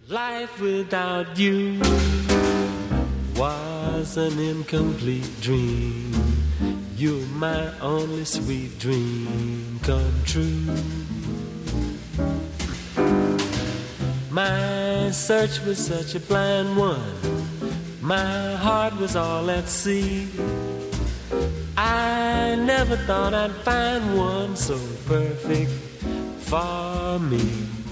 Life without you was an incomplete dream. You're my only sweet dream come true. My search was such a blind one. My heart was all at sea. I never thought I'd find one so perfect for me.